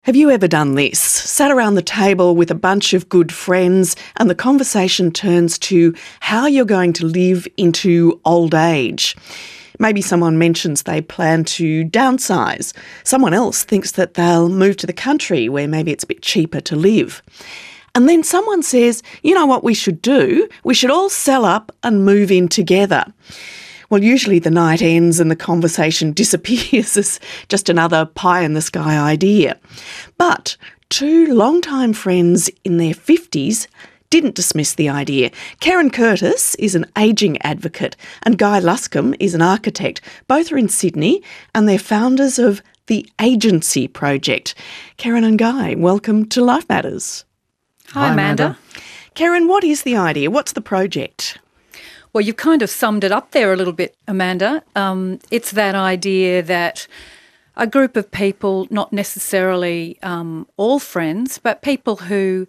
Have you ever done this? Sat around the table with a bunch of good friends and the conversation turns to how you're going to live into old age. Maybe someone mentions they plan to downsize. Someone else thinks that they'll move to the country where maybe it's a bit cheaper to live. And then someone says, you know what we should do? We should all sell up and move in together. Well, usually the night ends and the conversation disappears as just another pie-in-the-sky idea. But two long-time friends in their 50s didn't dismiss the idea. Karen Curtis is an ageing advocate and Guy Luscombe is an architect. Both are in Sydney and they're founders of the Agency Project. Karen and Guy, welcome to Life Matters. Hi, Amanda. Karen, what is the idea? What's the project? Well, you've kind of summed it up there a little bit, Amanda. It's that idea that a group of people, not necessarily all friends, but people who,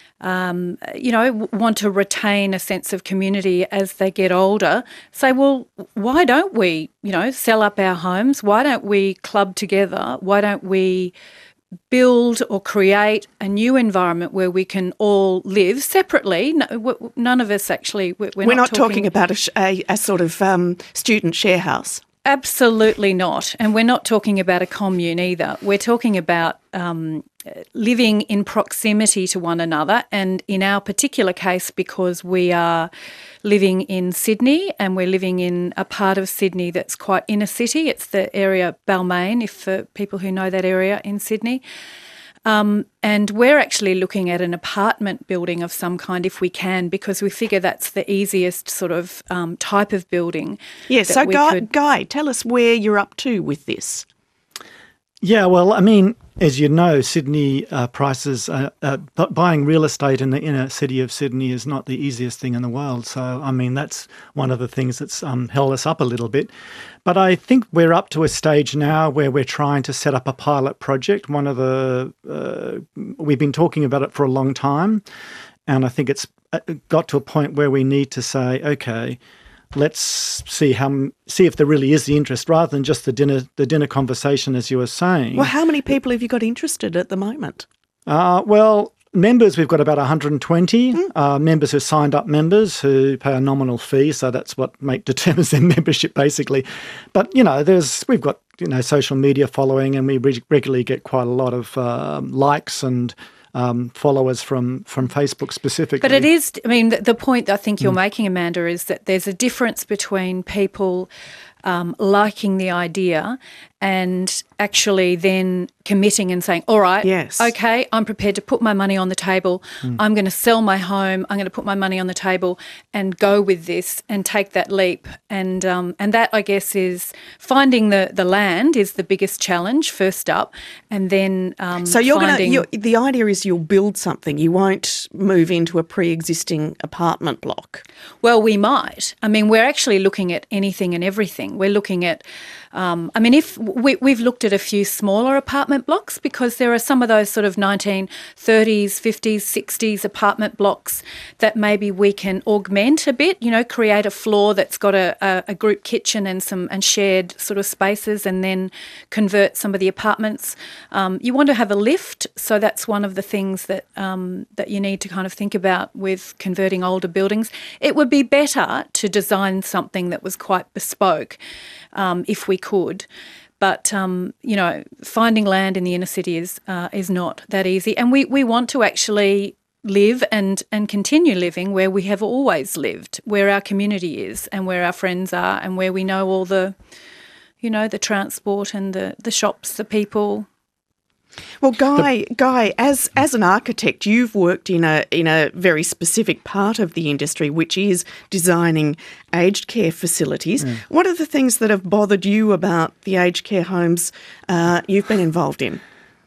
want to retain a sense of community as they get older, say, well, why don't we, sell up our homes? Why don't we club together? Why don't we build or create a new environment where we can all live separately? None of us actually. We're not talking about a sort of student share house. Absolutely not. And we're not talking about a commune either. We're talking about living in proximity to one another. And in our particular case, because we are living in Sydney and we're living in a part of Sydney that's quite inner city. It's the area Balmain, for people who know that area in Sydney. And we're actually looking at an apartment building of some kind if we can, because we figure that's the easiest sort of type of building. Yes, so Guy, tell us where you're up to with this. Yeah, well, I mean, as you know, Sydney prices, buying real estate in the inner city of Sydney is not the easiest thing in the world. So, I mean, that's one of the things that's held us up a little bit. But I think we're up to a stage now where we're trying to set up a pilot project. We've been talking about it for a long time, and I think it's got to a point where we need to say, okay, let's see if there really is the interest, rather than just the dinner conversation, as you were saying. Well, how many people have you got interested at the moment? Well, members, we've got about 120 members who signed up members who pay a nominal fee, so that's what determines their membership, basically. But, we've got, social media following, and we regularly get quite a lot of likes and followers from Facebook specifically. But it is, the point I think you're making, Amanda, is that there's a difference between people liking the idea and actually then committing and saying, all right, yes, okay, I'm prepared to put my money on the table. I'm going to sell my home. I'm going to put my money on the table and go with this and take that leap. And that, I guess, is finding the land is the biggest challenge first up, and then so the idea is you'll build something. You won't move into a pre-existing apartment block. Well, we might. We're actually looking at anything and everything. We're looking at if we've looked at a few smaller apartment blocks, because there are some of those sort of 1930s, 50s, 60s apartment blocks that maybe we can augment a bit, create a floor that's got a group kitchen and shared sort of spaces, and then convert some of the apartments. You want to have a lift, so that's one of the things that you need to kind of think about with converting older buildings. It would be better to design something that was quite bespoke, if we could. But, finding land in the inner city is not that easy. And we want to actually live and continue living where we have always lived, where our community is and where our friends are and where we know all the, the transport and the shops, the people. Well, Guy, as an architect, you've worked in a very specific part of the industry, which is designing aged care facilities. What are the things that have bothered you about the aged care homes you've been involved in?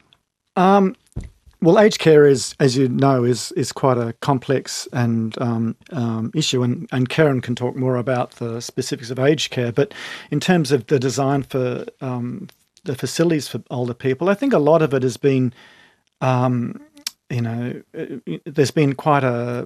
Well, aged care is, as you know, is quite a complex and issue, and Karen can talk more about the specifics of aged care. But in terms of the design for the facilities for older people, I think a lot of it has been, there's been quite a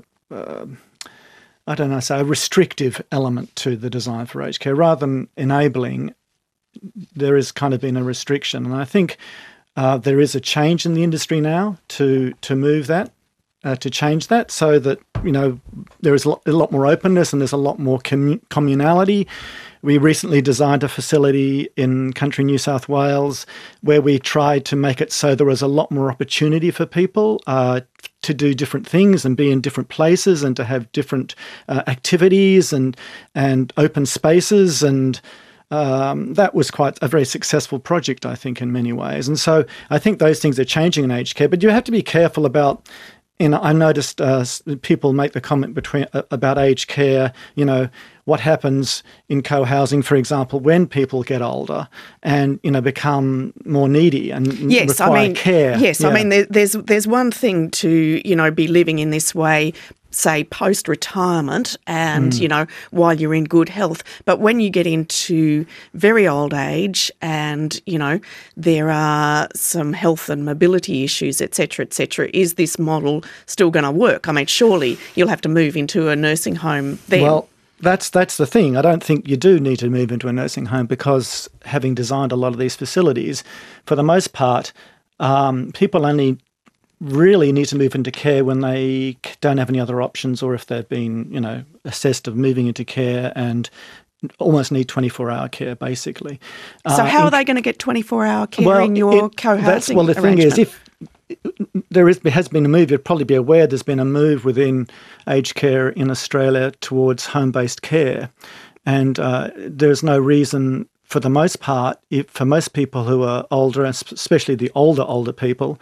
restrictive element to the design for aged care rather than enabling. There has kind of been a restriction, and I think There is a change in the industry now to move that, to change that, so that, there is a lot more openness and there's a lot more communality. We recently designed a facility in country New South Wales where we tried to make it so there was a lot more opportunity for people to do different things and be in different places and to have different activities and open spaces, and that was quite a very successful project, I think, in many ways. And so I think those things are changing in aged care, but you have to be careful about. I noticed people make the comment about aged care, what happens in co-housing, for example, when people get older and, become more needy and require care. Yes, yeah. I mean, there's one thing to, be living in this way, say, post-retirement and, while you're in good health. But when you get into very old age and, there are some health and mobility issues, et cetera, is this model still going to work? I mean, surely you'll have to move into a nursing home then. Well, that's the thing. I don't think you do need to move into a nursing home, because having designed a lot of these facilities, for the most part, people only really need to move into care when they don't have any other options, or if they've been, assessed of moving into care and almost need 24-hour care, basically. So how are they going to get 24-hour care in your co-housing the thing is, if there has been a move, you'd probably be aware there's been a move within aged care in Australia towards home-based care. And there's no reason, for the most part, for most people who are older, especially the older people,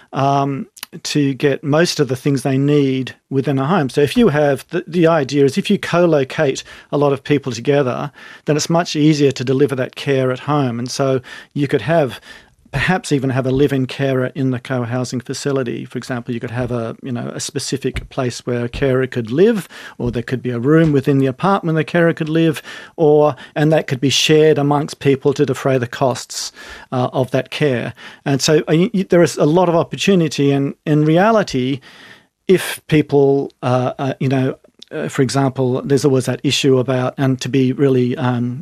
to get most of the things they need within a home. So if you have, the idea is if you co-locate a lot of people together, then it's much easier to deliver that care at home. And so you could perhaps even have a live-in carer in the co-housing facility. For example, you could have a specific place where a carer could live, or there could be a room within the apartment the carer could live, and that could be shared amongst people to defray the costs of that care. And so there is a lot of opportunity, and in reality, if people, for example, there's always that issue about, and to be really,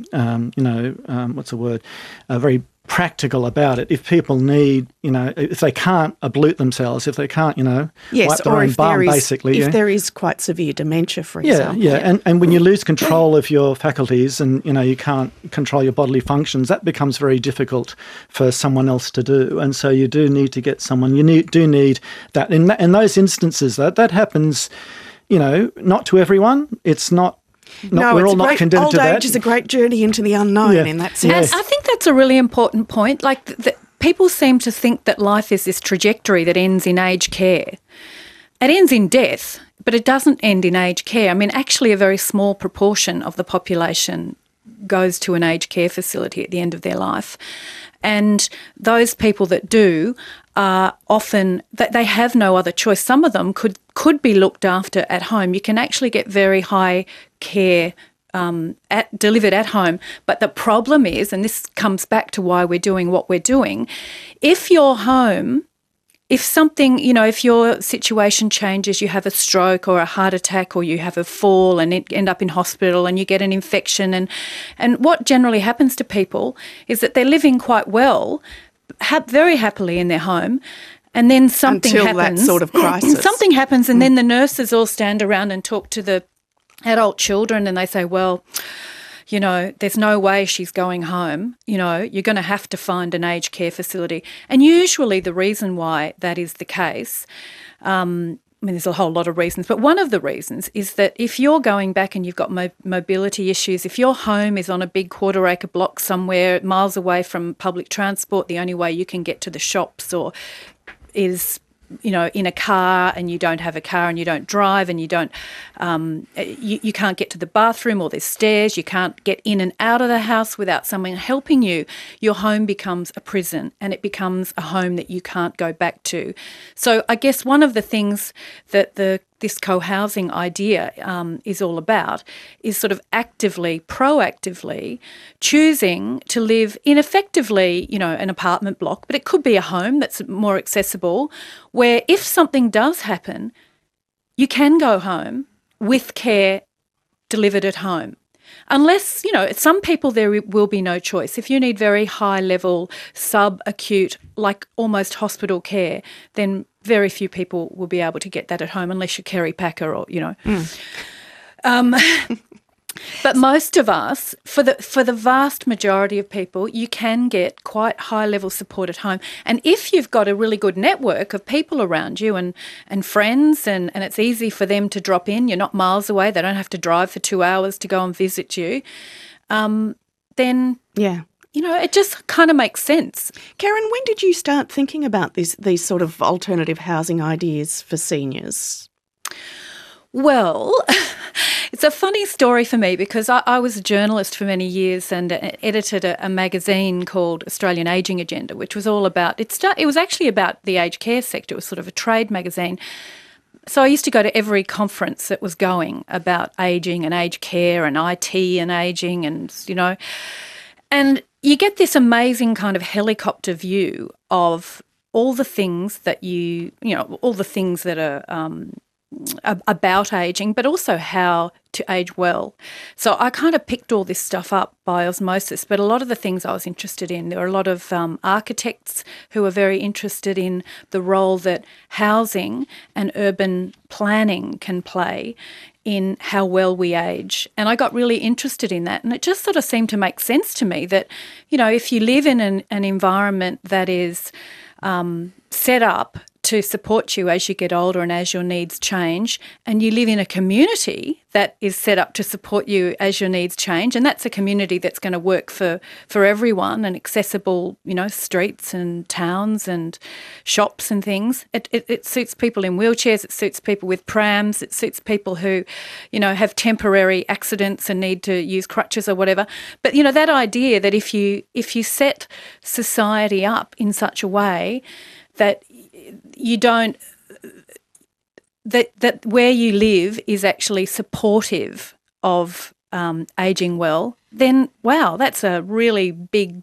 very practical about it. If people need, if they can't ablute themselves, if they can't, wipe their own bum, basically. If there is quite severe dementia, for example. Yeah. And when you lose control of your faculties and, you can't control your bodily functions, that becomes very difficult for someone else to do. And so you do need to get someone, do need that. In those instances, that happens, not to everyone. It's not. We're all not condemned to that. Old age is a great journey into the unknown in that sense. And I think that's a really important point. Like, people seem to think that life is this trajectory that ends in aged care. It ends in death, but it doesn't end in aged care. I mean, actually a very small proportion of the population goes to an aged care facility at the end of their life. And those people that do are often, they have no other choice. Some of them could be looked after at home. You can actually get very high care delivered at home. But the problem is, and this comes back to why we're doing what we're doing, if your home, if something, if your situation changes, you have a stroke or a heart attack, or you have a fall and end up in hospital and you get an infection, and what generally happens to people is that they're living quite well, very happily in their home, and then something happens. That sort of crisis. Something happens, and then the nurses all stand around and talk to the adult children, and they say, well, there's no way she's going home. You're going to have to find an aged care facility. And usually the reason why that is the case, there's a whole lot of reasons, but one of the reasons is that if you're going back and you've got mobility issues, if your home is on a big quarter-acre block somewhere miles away from public transport, the only way you can get to the shops or is in a car, and you don't have a car and you don't drive and you don't, you can't get to the bathroom, or there's stairs, you can't get in and out of the house without someone helping you, your home becomes a prison, and it becomes a home that you can't go back to. So I guess one of the things that this co-housing idea is all about is sort of proactively choosing to live in effectively, an apartment block, but it could be a home that's more accessible, where if something does happen, you can go home with care delivered at home. Unless, some people there will be no choice. If you need very high level, subacute, like almost hospital care, then very few people will be able to get that at home unless you're Kerry Packer or. But most of us, for the vast majority of people, you can get quite high-level support at home. And if you've got a really good network of people around you and friends and it's easy for them to drop in, you're not miles away, they don't have to drive for 2 hours to go and visit you, then, it just kind of makes sense. Karen, when did you start thinking about these sort of alternative housing ideas for seniors? Well, it's a funny story for me because I was a journalist for many years and edited a magazine called Australian Ageing Agenda, which was all about, it was actually about the aged care sector. It was sort of a trade magazine. So I used to go to every conference that was going about ageing and aged care and IT and ageing and you get this amazing kind of helicopter view of all the things that all the things that are about ageing, but also how to age well. So I kind of picked all this stuff up by osmosis, but a lot of the things I was interested in, there were a lot of architects who were very interested in the role that housing and urban planning can play in how well we age. And I got really interested in that. And it just sort of seemed to make sense to me that, if you live in an environment that is set up to support you as you get older and as your needs change, and you live in a community that is set up to support you as your needs change, and that's a community that's going to work for everyone and accessible, streets and towns and shops and things. It suits people in wheelchairs, it suits people with prams, it suits people who, have temporary accidents and need to use crutches or whatever. But, that idea that if you set society up in such a way that you don't, that where you live is actually supportive of ageing well, then wow, that's a really big,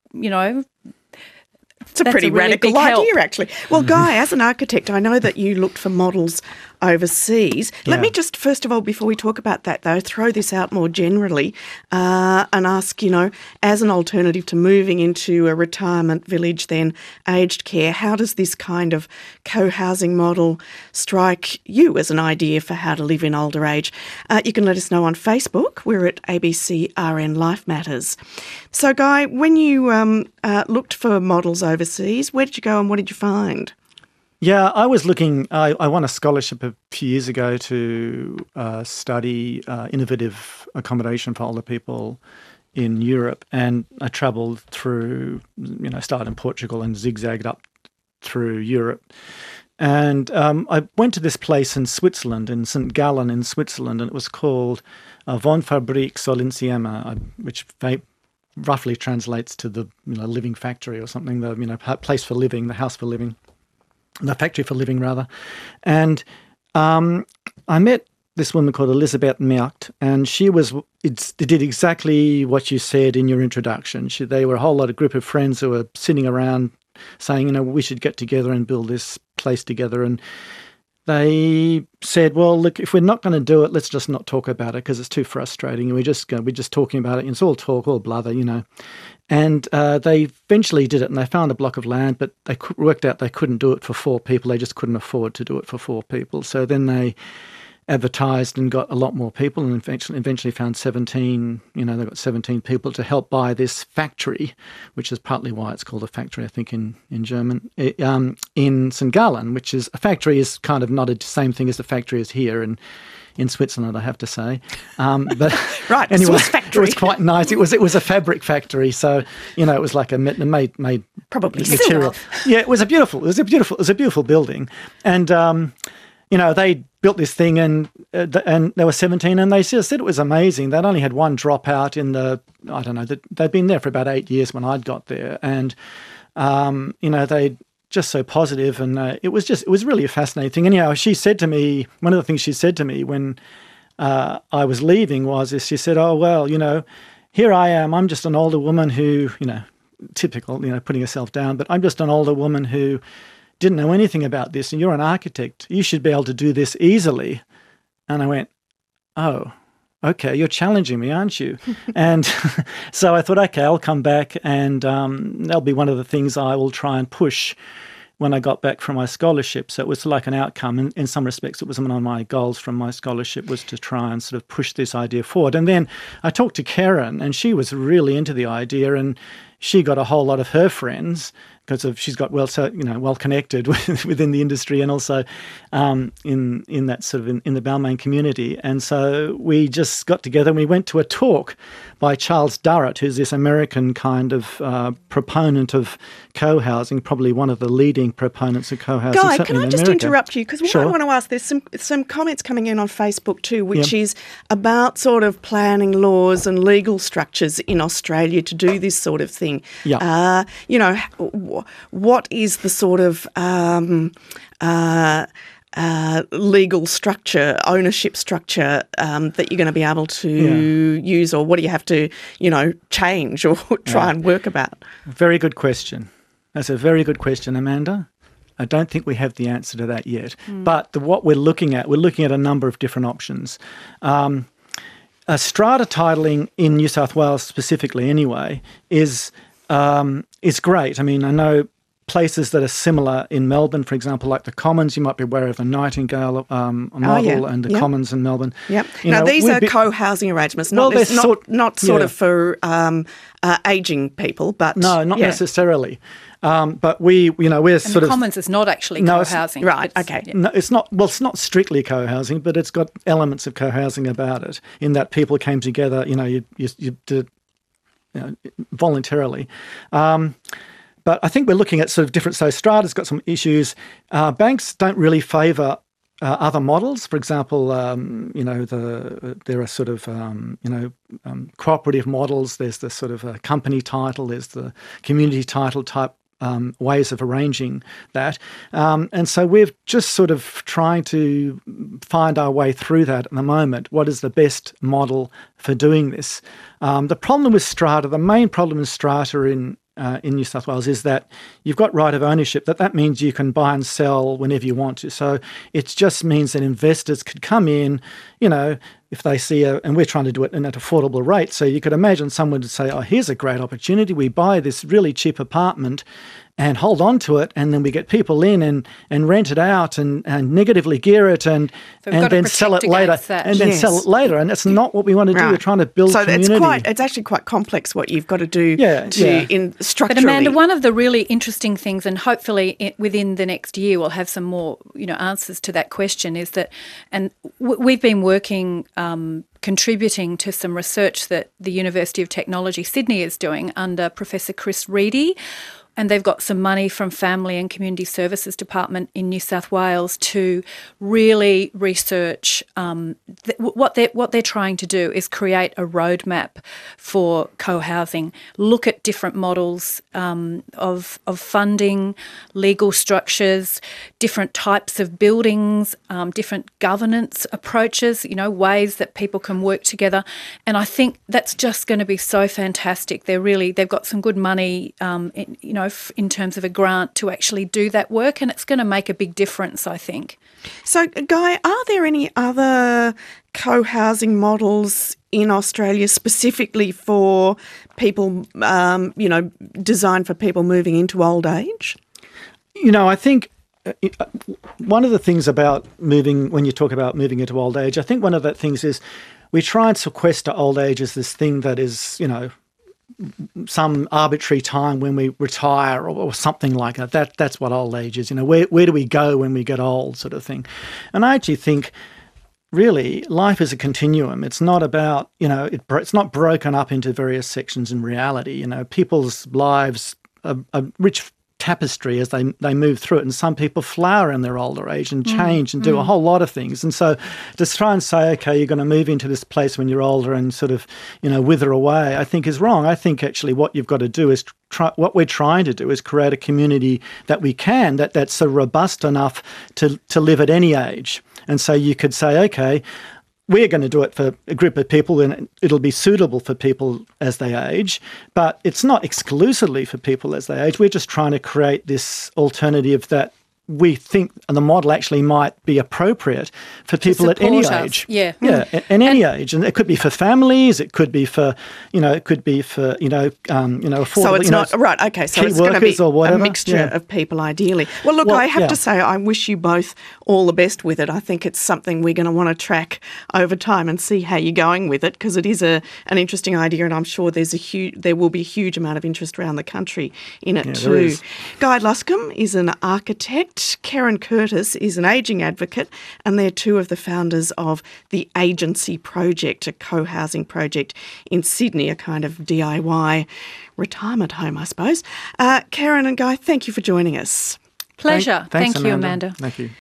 it's a pretty radical idea, actually. Well, Guy, as an architect, I know that you looked for models overseas. Let me just, first of all, before we talk about that, though, throw this out more generally and ask, as an alternative to moving into a retirement village, then aged care, how does this kind of co-housing model strike you as an idea for how to live in older age? You can let us know on Facebook. We're at ABCRN Life Matters. So, Guy, when you looked for models overseas, where did you go and what did you find? Yeah, I was looking, I won a scholarship a few years ago to study innovative accommodation for older people in Europe, and I travelled through, started in Portugal and zigzagged up through Europe. And I went to this place in Switzerland, in St. Gallen in Switzerland, and it was called Wohnfabrik Soll-Insieme, which roughly translates to the living factory or something, the place for living, the house for living. The factory for living, rather. And I met this woman called Elisabeth Merkt, and she did exactly what you said in your introduction. They were a whole lot of group of friends who were sitting around saying, we should get together and build this place together. And they said, well, look, if we're not going to do it, let's just not talk about it because it's too frustrating. And we're just talking about it. And it's all talk, all blather, And they eventually did it, and they found a block of land, but they worked out they couldn't do it for 4 people. They just couldn't afford to do it for 4 people. So then they advertised and got a lot more people, and eventually found 17. They got 17 people to help buy this factory, which is partly why it's called a factory, I think, in German, in St. Gallen, which is a factory is kind of not the same thing as the factory is here in Switzerland, I have to say. But right, anyway, factory. It was quite nice. It was a fabric factory, so it was like a made probably material. Yeah, it was a beautiful building, and they built this thing, and there were 17, and they said it was amazing. They'd only had one dropout in they'd been there for about 8 years when I'd got there, and they just so positive, and it was really a fascinating thing. Anyhow, she said to me, one of the things she said to me when I was leaving she said, oh, well, here I am. I'm just an older woman who, typical, putting herself down, but I'm just an older woman who didn't know anything about this, and you're an architect. You should be able to do this easily. And I went, oh, okay, you're challenging me, aren't you? And so I thought, okay, I'll come back and that'll be one of the things I will try and push when I got back from my scholarship. So it was like an outcome. In some respects, it was one of my goals from my scholarship was to try and sort of push this idea forward. And then I talked to Karen, and she was really into the idea, and she got a whole lot of her friends because she's got well connected within the industry and also in that sort of in the Balmain community. And so we just got together and we went to a talk by Charles Durrett, who's this American kind of proponent of co-housing, probably one of the leading proponents of co-housing. Guy, can I just America. interrupt you? Because Sure. I want to ask, there's some comments coming in on Facebook too, which is about sort of planning laws and legal structures in Australia to do this sort of thing. Yeah. What is the sort of legal structure, ownership structure that you're going to be able to use, or what do you have to, change or try and work about? Very good question. That's a very good question, Amanda. I don't think we have the answer to that yet. But what we're looking at a number of different options. Strata titling in New South Wales specifically anyway is great. I mean, I know places that are similar in Melbourne, for example, like the Commons. You might be aware of the Nightingale model and the Commons in Melbourne. Yep. Now, these are co-housing arrangements, not sort of for ageing people, but... No, not necessarily. But we're sort of... the Commons is not actually co-housing. Right, okay. No, it's not strictly co-housing, but it's got elements of co-housing about it in that people came together, you did voluntarily. But I think we're looking at sort of different. So strata's got some issues. Banks don't really favour other models. For example, there are sort of cooperative models. There's the sort of company title. There's the community title type ways of arranging that. And so we're just sort of trying to find our way through that at the moment. What is the best model for doing this? The problem with strata, the main problem with strata in New South Wales is that you've got right of ownership. That means you can buy and sell whenever you want to. So it just means that investors could come in, if they see and we're trying to do it in an affordable rate. So you could imagine someone would say, oh, here's a great opportunity. We buy this really cheap apartment and hold on to it, and then we get people in and rent it out and negatively gear it and then sell it later. And then sell it later. And that's not what we want to do. Right. We're trying to build community. So it's actually quite complex what you've got to do in structurally. But Amanda, one of the really interesting things, and hopefully within the next year we'll have some more answers to that question, is that, and we've been working contributing to some research that the University of Technology Sydney is doing under Professor Chris Reedy. And they've got some money from Family and Community Services Department in New South Wales to really research what they're trying to do is create a roadmap for co-housing, look at different models of funding, legal structures, different types of buildings, different governance approaches, ways that people can work together. And I think that's just going to be so fantastic. They've got some good money, in terms of a grant to actually do that work, and it's going to make a big difference, I think. So, Guy, are there any other co-housing models in Australia specifically for people, designed for people moving into old age? I think one of the things about when you talk about moving into old age, I think one of the things is we try and sequester old age as this thing that is, some arbitrary time when we retire or something like that. That's what old age is. Where do we go when we get old, sort of thing. And I actually think, really, life is a continuum. It's not about, it's not broken up into various sections in reality. People's lives are rich tapestry as they move through it, and some people flower in their older age and change and do a whole lot of things. And so to try and say, okay, you're going to move into this place when you're older and sort of wither away, I think is wrong. I think actually what you've got to do is what we're trying to do is create a community that's so robust enough to live at any age. And so you could say, okay, we're going to do it for a group of people and it'll be suitable for people as they age, but it's not exclusively for people as they age. We're just trying to create this alternative that we think the model actually might be appropriate for people at any support us. age. Yeah. Yeah, at any age. And it could be for families, it could be for, affordable, So it's not, right, okay, so key it's going to be workers or whatever. a mixture of people ideally. Well, look, Well, I have yeah. to say I wish you both all the best with it. I think it's something we're going to want to track over time and see how you're going with it, because it is an interesting idea, and I'm sure there will be a huge amount of interest around the country in it too. there is. Guy Luscombe is an architect. Karen Curtis is an ageing advocate, and they're two of the founders of the Agency Project, a co-housing project in Sydney, a kind of DIY retirement home, I suppose. Karen and Guy, thank you for joining us. Pleasure. Thanks, Thank you, Amanda. Thank you.